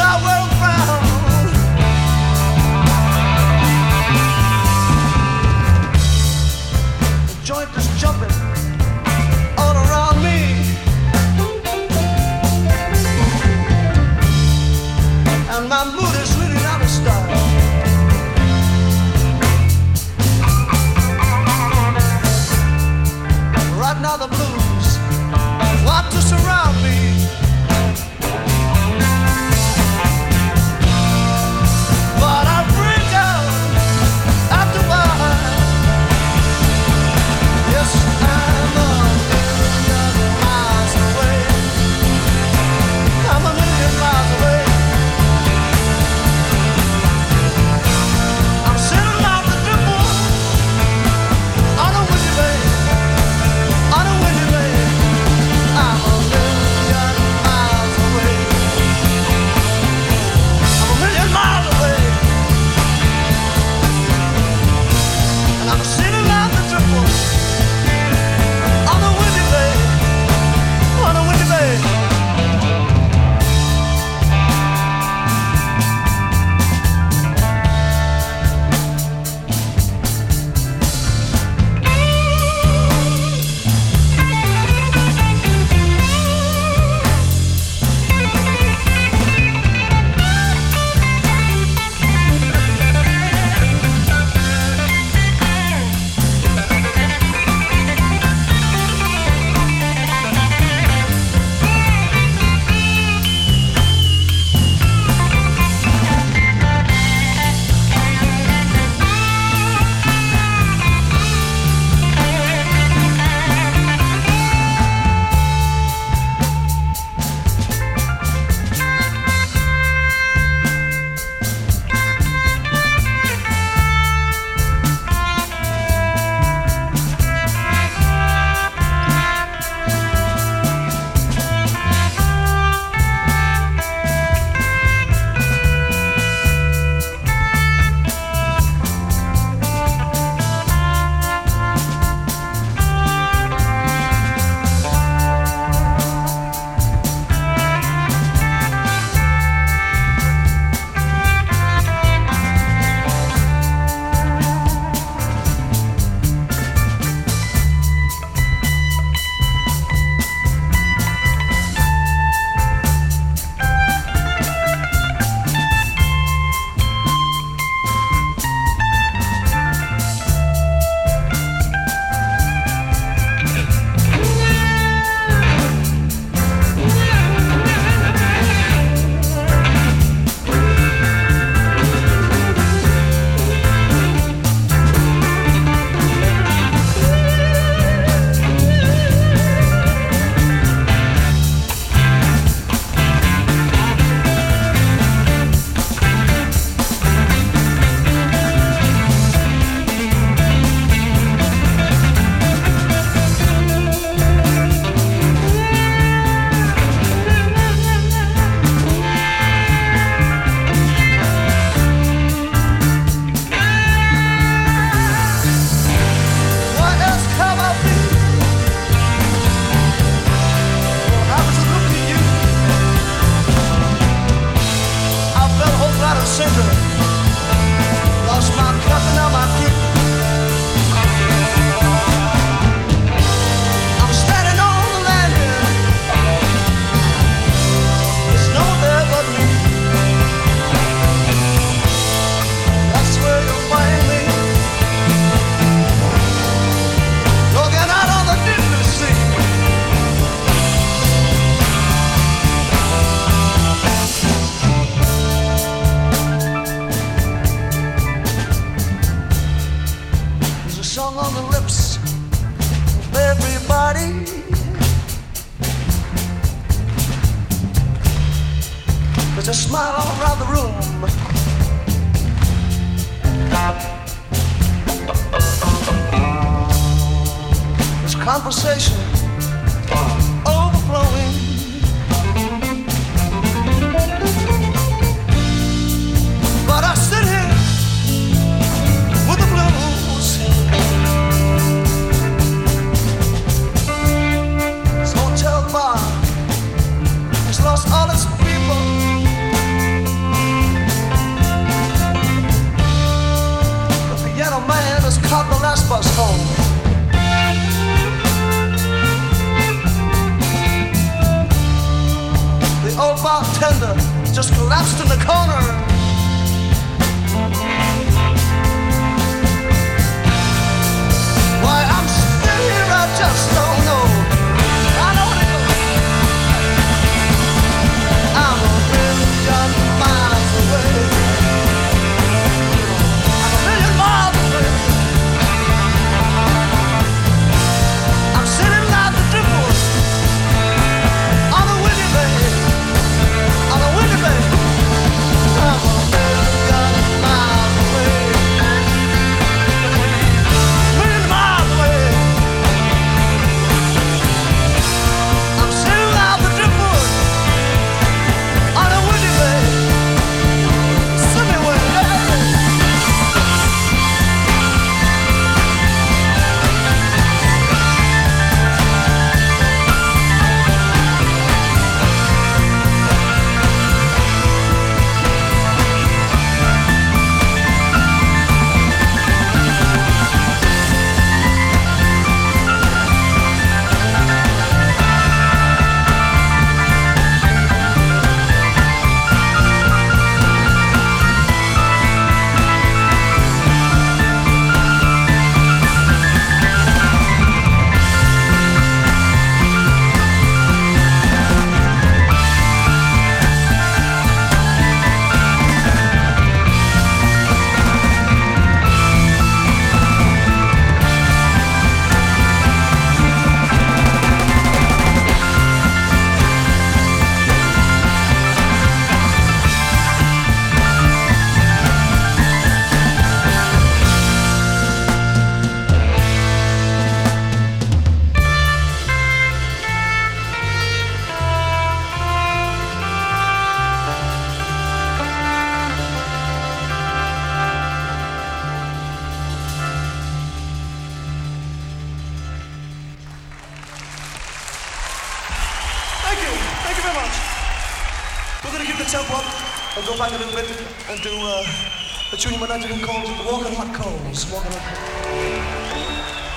There's a smile all around the room. There's conversation overflowing. But I sit here with the blues. This hotel bar has lost all its people. bartender just collapsed in the corner. Why I'm still here, I just don't know. I know what it goes. I'm a million miles away. I'm a million miles away. I'm sitting like the Driftwood on a windy bay, on a windy bay. I'm a million miles away, million miles away. I'm sitting like the Driftwood on a windy bay, somewhere, yeah. Thank you very much. We're going to keep the tempo up and go back a little bit and do a tune you might like to call Walking Hot Coals. Walking Hot Coals.